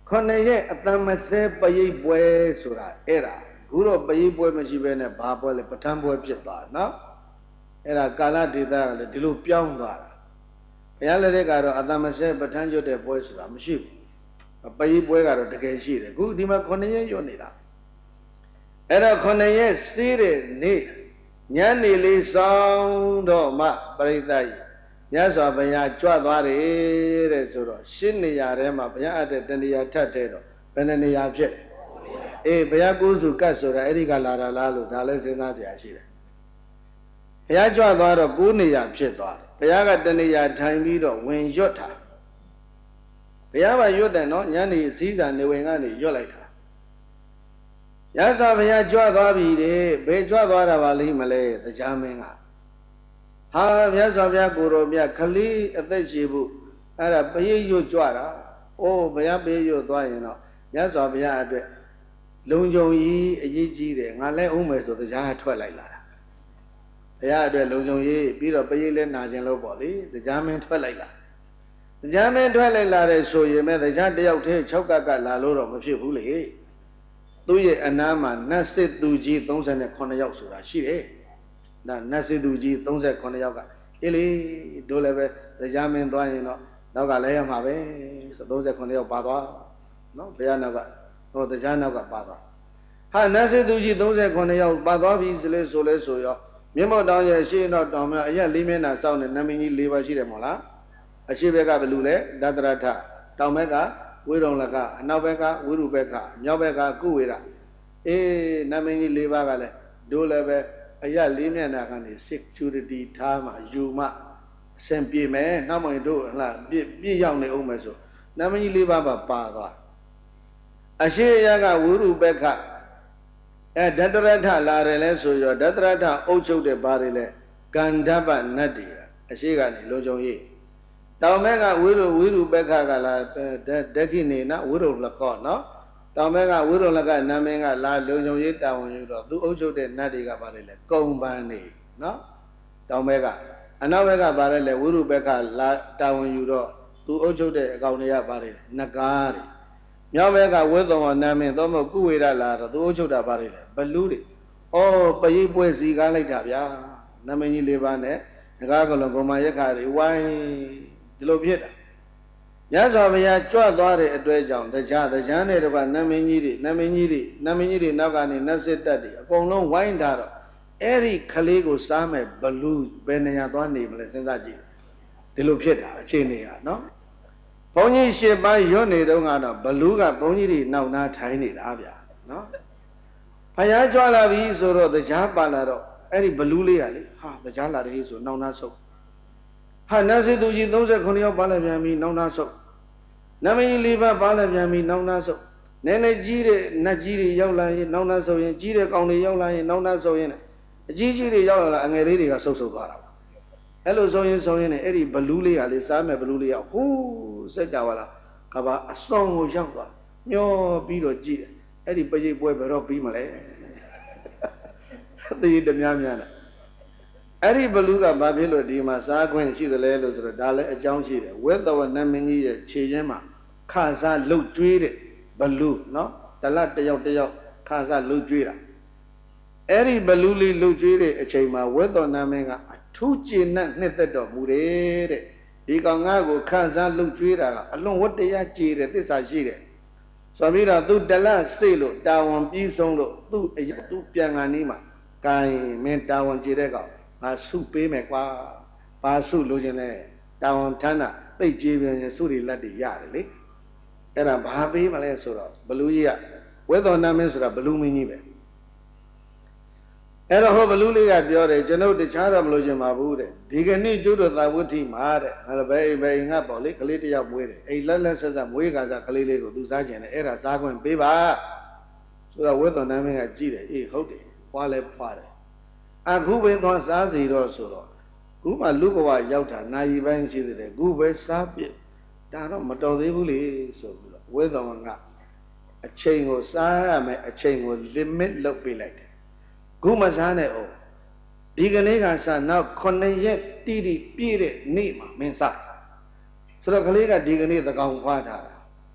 9 ရက်အတမစဲပရိတ်ပွဲဆိုတာအဲ့ဒါခုတော့ပရိတ်ပွဲမရှိဘဲနဲ့ဘာပွဲလဲပဋ္ဌာန်းပွဲဖြစ်သွားနော်အဲ့ဒါကာလဒေသကလည်းဒီလိုပြောင်းသွားတာဘုရားလက်ထက်ကတော့အတမစဲပဋ္ဌာန်းရွတ်တဲ့ပွဲဆိုတာမရှိဘူးပရိတ်ပွဲကတော့တကယ်ရှိတယ်ခုဒီမှာ9 ရက်ရွတ်နေတာအဲ့တော့9 ရက်စီးတဲ့နေ့ညနေလေးဆောင်တော့မှပရိသတ်ကြီးမြတ်စွာဘုရားကြွသွားတယ်တဲ့ဆိုတော့ရှင်းနေရာထဲမှာဘုရားအပ်တဲ့တဏှာထပ်တဲ့တော့ဘယ်နှနေရာဖြစ်အေးဘုရားကိုးစုကတ်ဆိုတာအဲ့ဒီကလာတာလားလို့ဒါလည်းစဉ်းစားကြရရှိတယ်ဘုရားကြွသွားတော့9 နေရာဖြစ်သွားတယ်ဘုရားကတဏှာထိုင်ပြီးတော့ဝင်ရွတ်တာဘုရားကရွတ်တယ်နော်ညနေစည်းစာနေဝင်ကနေရွတ်လိုက်တာရသော်ဘုရားကြွသွားပြီတဲ့ဘယ်ကြွသွားတာပါလိမ့်မလဲတရားမင်းကဟာမြတ်စွာဘုရားကိုယ်တော်မြတ်ခလေးအသက်ရှိဖို့အဲ့ဒါပရိတ်ရွတ်ကြွတာအိုးဘုရားပရိတ်ရွတ်သွားရင်တော့မြတ်စွာဘုရားအတွက်လုံခြုံရေးအရေးကြီးတယ်ငါလည်းဥမယ်ဆိုတရားထွက်လိုက်လာတာဘုရားအတွက်လုံခြုံရေးပြီးတော့ပရိတ်လည်းနာကျင်လို့ပေါ့လေတရားမင်းထွက်လိုက်လာတရားမင်းထွက်လိုက်လာတဲ့ဆိုရင်မဲ့တရားတယောက်တည်း6 ကတ်လာလို့တော့မဖြစ်ဘူးလေသူ့ရဲ့အနားမှာနတ်စစ်သူကြီး39 ယောက်ဆိုတာရှိတယ်ဒါနတ်စစ်သူကြီး39 ယောက်ကအေးလေတို့လည်းပဲတရားမင်းသွားရင်တော့နောက်ကလည်းရမှာပဲ39 ယောက်ပါသွားနော်ဘုရားနောက်ကဟိုတရားနောက်ကပါသွားဟာနတ်စစ်သူကြီး39 ယောက်ပါသွားပြီဆိုရောမြင့်မောက်တောင်ရဲ့ရှေ့နောက်တောင်မြောက်အရက် 4 မျက်နှာစောင့်တဲ့နမင်းကြီး 4 ပါးရှိတယ်မို့လားအရှိဘက်ကဘယ်လိုလဲဒတရထတောင်ဘက်ကဝိရုံလကအနောက်ဘက်ကဝိရုဘက်ကမြောက်ဘက်ကကုဝေရအေးနမင်းကြီး 4 ပါးကလည်းတို့လည်းပဲအရက် 4 မျက်နှာကနေ security ထားမှယူမှအဆင်ပြေမယ်နောက်မှတို့ဟလားပြည့်ရောက်နေအောင်မယ်ဆိုနမင်းကြီး 4 ပါးပါသွားအရှိရကဝိရုဘက်ကဒတရထလာတယ်လဲဆိုရောဒတရထအုပ်ချုပ်တဲ့ဘာတွေလဲကန္ဓပနတ်တွေအရှိကနေလုံခြုံရေးတောင်ဘက်ကဝိရုဘက်ကကလာဒက္ခိနေနဝိရုလကောနော်တောင်ဘက်ကဝိရုလကနာမင်းကလာလုံခြုံရေးတာဝန်ယူတော့သူအုပ်ချုပ်တဲ့နတ်တွေကဘာလဲကုံပန်းနေနော်တောင်ဘက်ကအနောက်ဘက်ကဘာလဲဝိရုဘက်ကလာတာဝန်ယူတော့သူအုပ်ချုပ်တဲ့အကောင်တွေကဘာလဲနဂါးတွေမြောက်ဘက်ကဝိသောနာမင်းသောမကုဝေရလာတော့သူအုပ်ချုပ်တာဘာလဲဘလူးတွေဩပရိတ်ပွဲစီကားလိုက်တာဗျာနာမင်းကြီး 4 ပါးနဲ့နဂါးကလုံးဂုံမရက်ခါတွေဝိုင်းဒီလိုဖြစ်တာမြတ်စွာဘုရားကြွသွားတဲ့အတွက်ကြောင့်တရားနဲ့တကွနမင်းကြီးတွေနောက်ကနေနတ်စစ်တပ်တွေအကုန်လုံးဝိုင်းထားတော့အဲ့ဒီခလေးကိုစားမဲ့ဘလူးဘယ်နေရာသွားနေမလဲစဉ်းစားကြည့်ဒီလိုဖြစ်တာအခြေအနေကနော်ဘုန်းကြီး 10 ပါးရွတ်နေတော့ကတော့ဘလူးကဘုန်းကြီးတွေနောက်နားထိုင်နေတာဗျာနော်ဘုရားကြွလာပြီဆိုတော့တရားပါလာတော့အဲ့ဒီဘလူးလေးကလေဟာတရားလာတယ်ဆိုနောက်နားဆုပ်ဟာနတ်စစ်သူကြီး39 ယောက်ပါလဲပြန်ပြီနောက်နာဆုပ်နမင်းကြီး 4 ပါးပါလဲပြန်ပြီနောက်နာဆုပ်နည်းနည်းကြီးတဲ့နတ်ကြီးတွေရောက်လာရင်နောက်နာဆုပ်ရင်ကြီးတဲ့ကောင်တွေရောက်လာရင်နောက်နာဆုပ်ရင်အကြီးကြီးတွေရောက်လာအငယ်လေးတွေကဆုပ်သွားတာပါအဲ့လိုဆိုရင်နဲ့အဲ့ဒီဘလူးလေးကလေစားမဲ့ဘလူးလေးကဟိုးစက်ကြပါလားကဘာအစွန်ကိုရောက်သွားမျောပြီးတော့ကြည့်တယ်အဲ့ဒီပရိတ်ပွဲဘယ်တော့ပြီးမလဲသိတများနဲ့အဲ့ဒီဘလူးကဘာဖြစ်လို့ဒီမှာစားခွင့်ရှိသလဲလို့ဆိုတော့ဒါလည်းအကြောင်းရှိတယ်ဝိသဝနမင်းကြီးရဲ့ခြေရင်းမှာခါစားလှုပ်ကြွေးတဲ့ဘလူးနော်တလတ်တယောက်ခါစားလှုပ်ကြွေးတာအဲ့ဒီဘလူးလေးလှုပ်ကြွေးတဲ့အချိန်မှာဝိသဝနမင်းကအထူးကျေနပ်နှစ်သက်တော်မူတယ်တဲ့ဒီကောင်ငါ့ကိုခါစားလှုပ်ကြွေးတာကအလွန်ဝတ္တရားကြည်တယ်သစ္စာရှိတယ်ဆိုပြီးတော့သူတလတ်စိတ်လို့တာဝန်ပြီးဆုံးလို့သူပြန်ကန်နေမှာကဲမင်းတာဝန်ကြည်တဲ့ကောင်ငါစုပေးမယ်ကွာဘာစုလို့ခြင်းလဲတာဝန်ထမ်းတာသိကြည်ပြန်ရင်စုတွေလက်တွေရတယ်လေအဲ့ဒါဘာပေးမလဲဆိုတော့ဘလူးကြီးကဝိသောနာမင်းဆိုတာဘလူးမင်းကြီးပဲအဲ့တော့ဟိုဘလူးလေးကပြောတယ်ကျွန်ုပ်တခြားတော့မလို့ခြင်းပါဘူးတဲ့ဒီကနေ့ကျွတ်တော်သာဝဋ္ဌိမှာတဲ့အဲ့ဘယ်ငါပေါ့လေကလေးတယောက်မွေးတယ်အဲ့လက်ဆက်မွေးကစားကလေးလေးကိုသူစားခြင်းတယ်အဲ့ဒါစားခွင့်ပေးပါဆိုတော့ဝိသောနာမင်းကကြည့်တယ်အေးဟုတ်တယ်ဖွာလဲဖွာတယ်အခုပဲသွားစားစီတော့ဆိုတော့ခုမှလူဘဝရောက်တာနာယီပိုင်းရှိသေးတယ်ခုပဲစားပြစ်ဒါတော့မတော်သေးဘူးလေဆိုပြီးတော့ဝိသောကအချိန်ကိုစားရမယ်အချိန်ကို limit လုပ်ပေးလိုက်တယ်ခုမစားနဲ့အောင်ဒီကနေ့ကစားနောက်9 ရက်တိတိပြည့်တဲ့နေ့မှာမင်းစားဆိုတော့ကလေးကဒီကနေ့သကောင်ဖွာထားတာ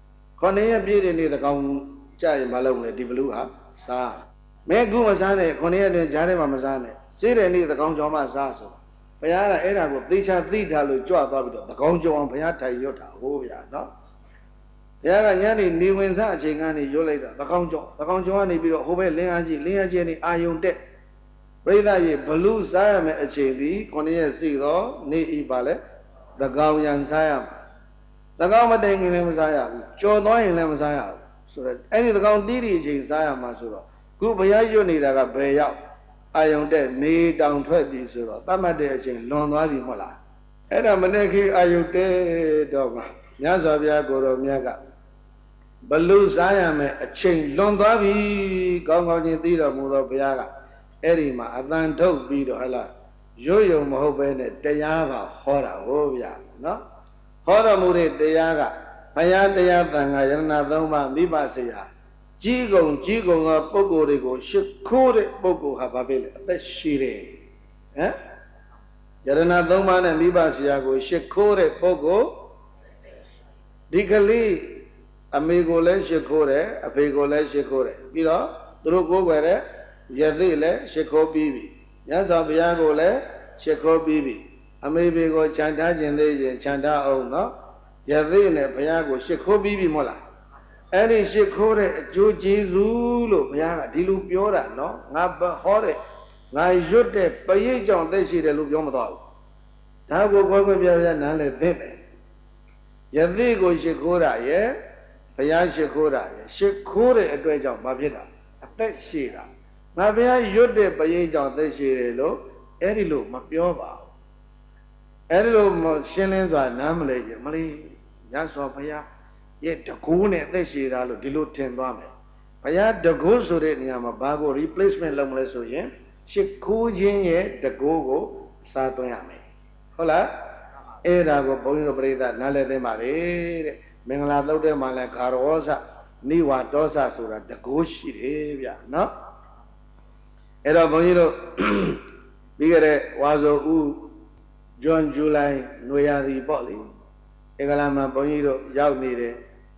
9 ရက်ပြည့်တဲ့နေ့သကောင်ကြာရင်မလုပ်နဲ့ဒီဘလူးဟာစားမဲခုမစားနဲ့9 ရက်တွင်ကြားထဲမှာမစားနဲ့စေးတဲ့နေ့သကောင်ကြောင့်မှစားဆိုဘုရားကအဲ့ဒါကိုသေချာသိထားလို့ကြွသွားပြီးတော့သကောင်ကြောင့်အောင်ဘုရားထိုင်ရွတ်တာဟိုးဗျာနော်ဘုရားကညနေနေဝင်စားအချိန်ကနေရွတ်လိုက်တာသကောင်ကြောင့်ကနေပြီးတော့ဟိုဘက်လင်းအားကြီးနေအာယုံတက်ပရိသတ်ရေဘလူးစားရမယ်အချိန်ဒီ9 ရက်စီတော့နေဤပါလဲသကောင်ရံစားရမှာသကောင်မတိုင်ခင်လည်းမစားရဘူးကြော်သွားရင်လည်းမစားရဘူးဆိုတော့အဲ့ဒီသကောင်တီးတီအချိန်စားရမှာဆိုတော့ခုဘုရားရွတ်နေတာကဘယ်ရောက်အာယုံတက်နေတောင်ထွက်ပြီဆိုတော့တတ်မှတ်တဲ့အချိန်လွန်သွားပြီမဟုတ်လားအဲ့ဒါမနေ့ခေအာယုန်တက်တော့မှမြတ်စွာဘုရားကိုယ်တော်မြတ်ကဘလူစားရမယ်အချိန်လွန်သွားပြီကောင်းကောင်းချင်းသိတော်မူသောဘုရားကအဲ့ဒီမှာအတန်ထုတ်ပြီးတော့ဟလာရွတ်ယုံမဟုတ်ပဲနဲ့တရားပါဟောတာဟုတ်ဗျာနော်ဟောတော်မူတဲ့တရားကဘုရားတရားသံဃာယရဏသုံးပါးမိဘဆေယကြီးကုန်သောပုဂ္ဂိုလ်တွေကိုရှ िख ိုးတဲ့ပုဂ္ဂိုလ်ဟာဘာဖြစ်လဲအသက်ရှိတယ်ဟမ်ယရဏသုံးပါးနဲ့မိဘဆရာကိုရှ िख ိုးတဲ့ပုဂ္ဂိုလ်ဒီကလေးအမေကိုလည်းရှ िख ိုးတယ်အဖေကိုလည်းရှ िख ိုးတယ်ပြီးတော့သူတို့ကိုယ်ွယ်တဲ့ယသိလည်းရှ िख ိုးပြီးပြီမြတ်စွာဘုရားကိုလည်းရှ िख ိုးပြီးပြီအမေဖေကိုခြံထားခြင်းသေးရင်ခြံထားအောင်နော်ယသိနဲ့ဘုရားကိုရှ िख ိုးပြီးပြီမဟုတ်လားအဲ့ဒီရှ िख ိုးတဲ့အကျိုးကျေးဇူးလို့ဘုရားကဒီလိုပြောတာနော်ငါဟောတဲ့ငါရွတ်တဲ့ပရိတ်ကြောင့်သိရှိတယ်လို့ပြောမသွားဘူးဒါကိုခွဲပြပြနားလဲသိတယ်ယသိကိုရှ िख ိုးတာရဲ့ဘုရားရှ िख ိုးတာရဲ့ရှ िख ိုးတဲ့အတွက်ကြောင့်မဖြစ်တာအသက်ရှိတာငါဘုရားရွတ်တဲ့ပရိတ်ကြောင့်သိရှိတယ်လို့အဲ့ဒီလိုမပြောပါဘူးအဲ့ဒီလိုရှင်းလင်းစွာနားမလဲရင်မလေးညစွာဘုရားရဲ့တကူးနဲ့အသက်ရှိတာလို့ဒီလိုထင်သွားမယ်ဘုရားတကူးဆိုတဲ့နေရာမှာဘာကို replacement လုပ်မလဲဆိုရင်ရှ िख ိုးခြင်းရဲ့တကူးကိုအစားသွင်းရမယ်ဟုတ်လားအဲ့ဒါကိုဘုန်းကြီးတို့ပြိဿနားလည်သိမှာလေတဲ့မင်္ဂလာသုတ်တဲ့မှာလဲခါရောစနိဝါဒေါစဆိုတာတကူးရှိတယ်ဗျနော်အဲ့တော့ဘုန်းကြီးတို့ပြီးခဲ့တဲ့ဝါဆိုဦးဇွန်ဇူလိုင်နွေရာသီပေါ့လေအင်္ဂလန်မှာဘုန်းကြီးတို့ရောက်နေတဲ့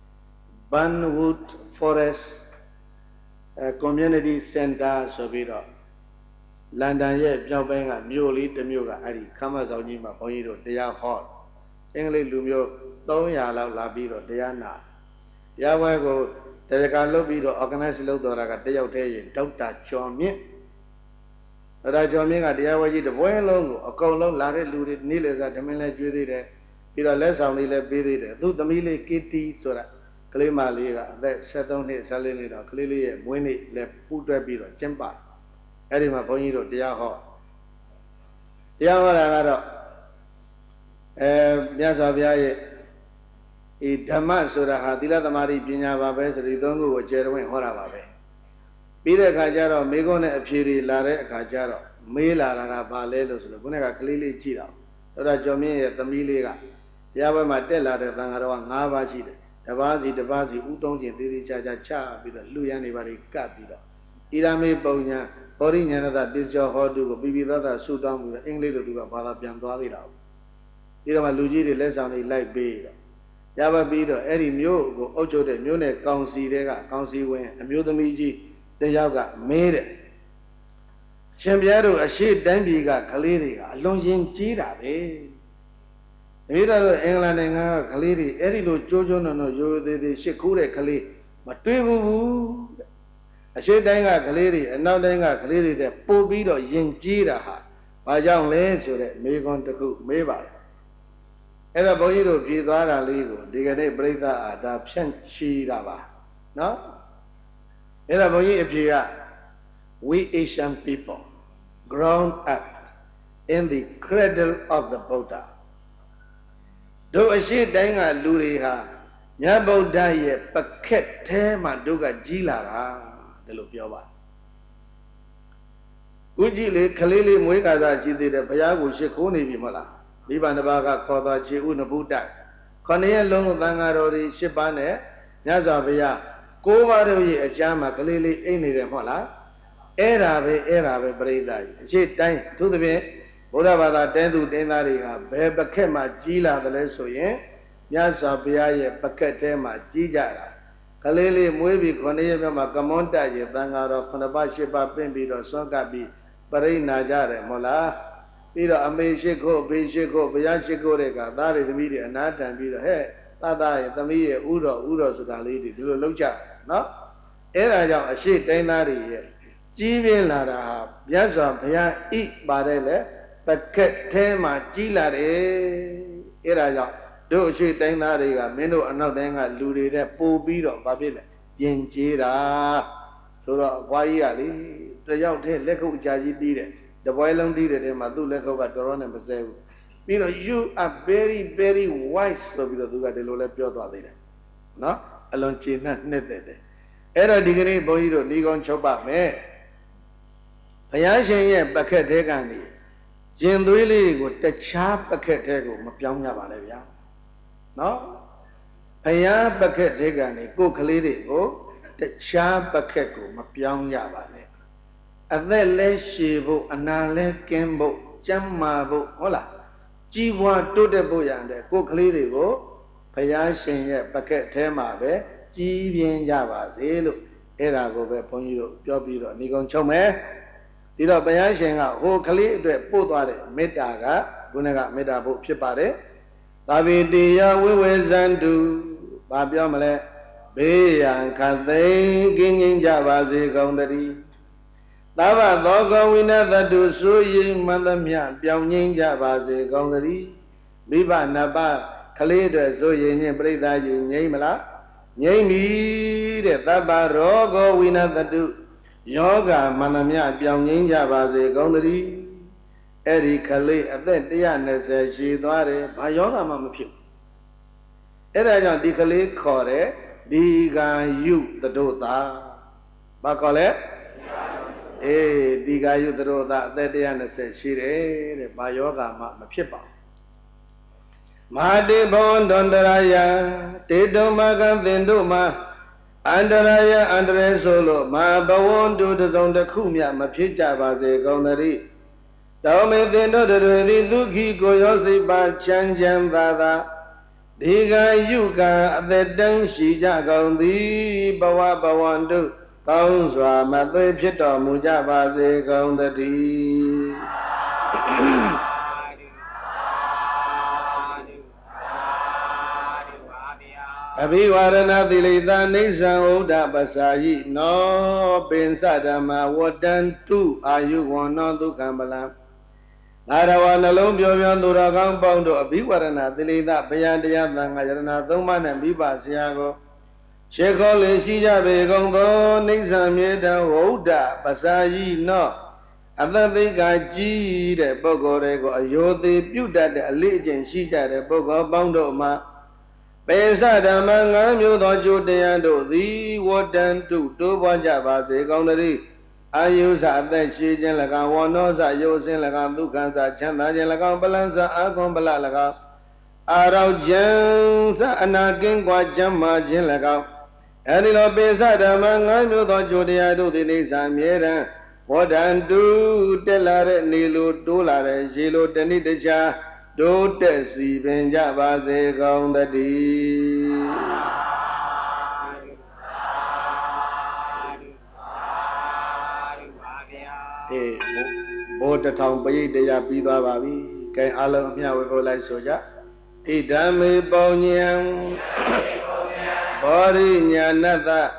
Burnwood Forest Community Center ဆိုပြီးတော့လန်ဒန်ရဲ့ပြောင်းပိုင်းကမြို့လေးတစ်မြို့ကအဲ့ဒီခမ်းမဆောင်ကြီးမှာဘုန်းကြီးတို့တရားဟောအင်္ဂလိပ်လူမျိုး300လောက်လာပြီးတော့တရားနာတရားပွဲကိုတရားကလုပ်ပြီးတော့ organize လုပ်တော်တာကတယောက်တည်းရင်ဒေါက်တာကျော်မြင့်ဒေါက်တာကျော်မြင့်ကတရားပွဲကြီးတစ်ပွဲလုံးကိုအကုန်လုံးလာတဲ့လူတွေနေ့လည်စာဓမင်းလဲကျွေးသေးတယ်ပြီးတော့လက်ဆောင်လေးလည်းပေးသေးတယ်သူသမီးလေးကီတီဆိုတာကလေးမလေးကအသက်73နှစ်14နှစ်တော့ကလေးလေးရဲ့မွေးနေ့လည်းပူးတွဲပြီးတော့ကျင်းပအဲ့ဒီမှာဘုန်းကြီးတို့တရားဟောတာကတော့မြတ်စွာဘုရားရဲ့ဒီဓမ္မဆိုတာဟာသီလသမာဓိပညာပါပဲဆိုဒီသုံးခုကိုကျေတော်ဝင်ဟောတာပါပဲပြီးတဲ့အခါကျတော့မိကုန်းနဲ့အဖြေတွေလာတဲ့အခါကျတော့မေးလာတာကဘာလဲလို့ဆိုလို့ခုနကကလေးလေးကြည့်တော့အဲ့ဒါကျော်မြင့်ရဲ့သမီးလေးကတရားပွဲမှာတက်လာတဲ့သံဃာတော်က9ပါးရှိတယ်တစ်ပါးစီဥသုံးခြင်းသေးသေးချာချာချပြီးတော့လူရန်နေပါလေကပ်ပြီးတော့ဣရမေပုံညာဘောရိညာဏတပစ္စယောဟောတုကိုပြသဆူတောင်းပြီးတော့အင်္ဂလိပ်လိုသူကဘာသာပြန်သွားသေးတာဒီတော့မှလူကြီးတွေလက်ဆောင်တွေလိုက်ပေးတော့ရပါပြီးတော့အဲ့ဒီမျိုးကိုအုပ်ချုပ်တဲ့မျိုးနဲ့ကောင်စီတွေကကောင်စီဝင်အမျိုးသမီးကြီးတယောက်ကမေးတယ်ရှင်ဘုရားတို့အရှိတိုင်းပြည်ကကလေးတွေကအလွန်ရင်ကြီးတာပဲတပည့်တော်တို့အင်္ဂလန်နိုင်ငံကကလေးတွေအဲ့ဒီလိုကြိုးကြိုးနွံ့နွံ့ရိုးသေးသေးရှစ်ခိုးတဲ့ကလေးမတွေ့ဘူးတဲ့အရှိတိုင်းကကလေးတွေအနောက်တိုင်းကကလေးတွေတဲ့ပို့ပြီးတော့ရင်ကြီးတာဟာဘာကြောင့်လဲဆိုတဲ့မေးခွန်းတစ်ခုမေးပါတယ်အဲ့တော့ဘုန်းကြီးတို့ဖြေသွားတာလေးကိုဒီကနေ့ပြိဿအာဒါဖြန့်ချီတာပါနော်အဲ့တော့ဘုန်းကြီးအဖြေက we Asian people grown up in the cradle of the Buddha တို့အရှိတိုင်းကလူတွေဟာမြတ်ဗုဒ္ဓရဲ့ပကက်ထဲမှာတို့ကကြီးလာတာဒီလိုပြောပါဥကြည့်လေခလေးလေးမွေးကာစားရှိသေးတယ်ဘုရားကိုရှ िख ိုးနေပြီမဟုတ်လားမိဘနှစ်ပါးကခေါ်သွားခြေဥနဗုဒ္ဓ9ရက်လုံးသံဃာတော်တွေ10ပါးနဲ့မြတ်စွာဘုရား9ပါးတို့ရဲ့အကြမ်းမှာကလေးလေးအိတ်နေတယ်မဟုတ်လားအဲ့ဒါပဲပြိဿကြီးအရှိတိုင်းသူသဖြင့်ဘုရားဘာသာတဲသူတင်းသားတွေကဘယ်ပကက်မှာကြီးလာတယ်လဲဆိုရင်မြတ်စွာဘုရားရဲ့ပကက်ထဲမှာကြီးကြတာ Kalili Mubi Koneyama Kamonta Yangaro Konabashipa Pimbido Sonkabi Pari Najare Mola Piro Ameshiko Bishiko Bayashiko Rega Dari the media and that and be the head Tada Tamia Uro Sudali do Lucha no Era a sheet Dainari Jivin Lara Yazam Paya eat Badele but ket tema Gilare Era do sheet Dainari Meno and Nanga Ludi that Poo Bido Babila Yenjira so why Ali the young Leko Jaji did it. The boy did it in Madu Leko got Doron and Basev. You are very, very wise to be the Duga de Lola Piotr. No? Alon China Netted. Era degree Boido, Nigon Chopa, me. Payashin, Bucket Hegani. Jinduli would the sharp bucket hego, Mapyanga Valevia. No? Paya Bucket Hegani, go Kalidi, go. The sharp bucket go, Mapyanga Vale. And then let Shivo, Anale Kembo, Jamabo, Hola. Jiwa to the boyande, go clearly go, Payashin, Bucket Temabe, Jivian Java, Zelo, Era go Ponyo, Jobiro, Nigon Chome, Dida Payashin, who clear the Potare, Metaga, Gunaga, Metabo, Pipare, Davidia, we will Zandu, Babiamale, Bayan, Cathay, Gingin Java, Zigondari. Tava Dogo winner do so ye Madamia, Pyonging Java, Gongari, Biba Naba, Kaleda, so ye Breda, Yamala, Yami, the Taba Rogo winner do Yoga, Manamia, Pyonging Java, Gongari, Eri Kale, and then Diana says she thought by Yoga Mamapu. Era Dicale Core, Diga you the Dota, Bacole. Diga you the road that Diana says she by yoga Mapipa. Madi Bon Dondaraya, Tidomagan Vinduma, Andaraya Andre Solo, Ma Bawon do the Zonda Kumia, Mapija Baze Gonari. Thou may then do the Duki Goyosi by Chanjam Vada. Diga Yuga, the Dang Shija Gondi, Bawa Bawandu. Kaunzwa Mate Pito Mujaba de Gondati Abiwarana Dilita Nisa Oda Basayi no Pensadama Wadan tu Ayu Wono to Kambala Narawana Lumbio Duragan Bondo Abiwarana Dilita Payandia Nangarana Thoman and Biba Siago Shekole Shija Begongo, Nixamieta, Oda, Pasayi, no. Other thing I G, the Bogorego, Ayodi, Puta, the allegiance, Shija, the Bogo, Bondo, Ma. Pesada Manga, Mudo, Judeando, the Wodan, two Bajava, the Gondari. I use at that Shijan Lagan, one knows I use in Lagan, Dukanza, Chanda, Lagan, Balanza, Akon Balalaga. Arau Jansa, Anakin, Guajama, Jilaga. Anilo Pesada Manga, Mudo, Judeado, the Nixamiera. What and do Delare, Nilu, Dolare, Gilo, Denitaja, do Tessi, Benjava, the Gondadi. Both the town by the Piva Babi, can Alamia will go like Soja. Idame Bonyam Body Nyanata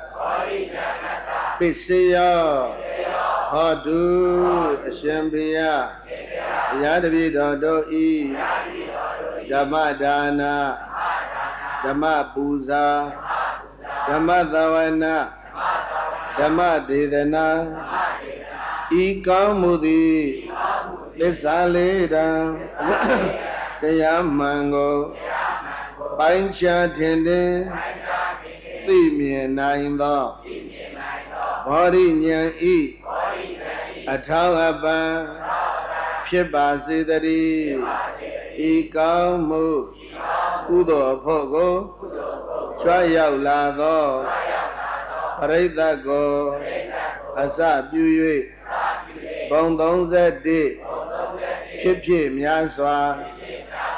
Pisia Hadu Shambia Yadavi Dodo E Jamadana Jamabuza Jamadavana Jamadidana Ikamudi Lisaleda Yamango Pancha Tende Timian Nainda Body Nyan E Atawaba Shibasi Dari Ikamu Udo Pogo Chaya Lado Paritago Asa Buye Bondong Zedi Chipi Miaswa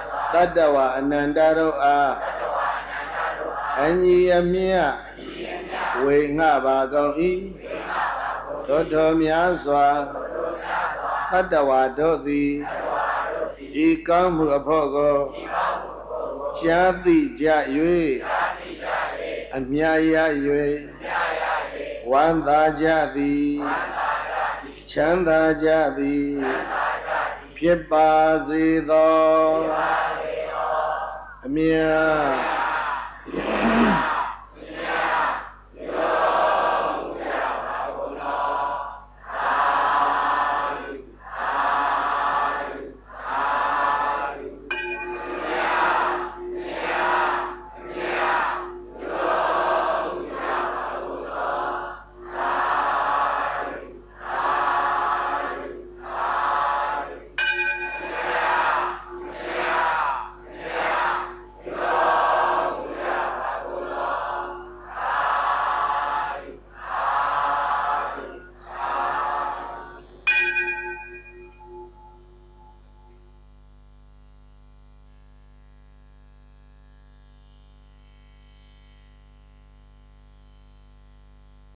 Tadawa Anandaro A Anyi Amia ဝေငှပါကုန်၏တို့တော်များစွာတတ္တဝါတို့သည်ဤကောင်းမှုအဖို့ကိုကြားသိကြ၍အမြတ်ရ၍ဝမ်းသာကြသည်ချမ်းသာကြသည်ဖြစ်ပါစေသောအမြတ်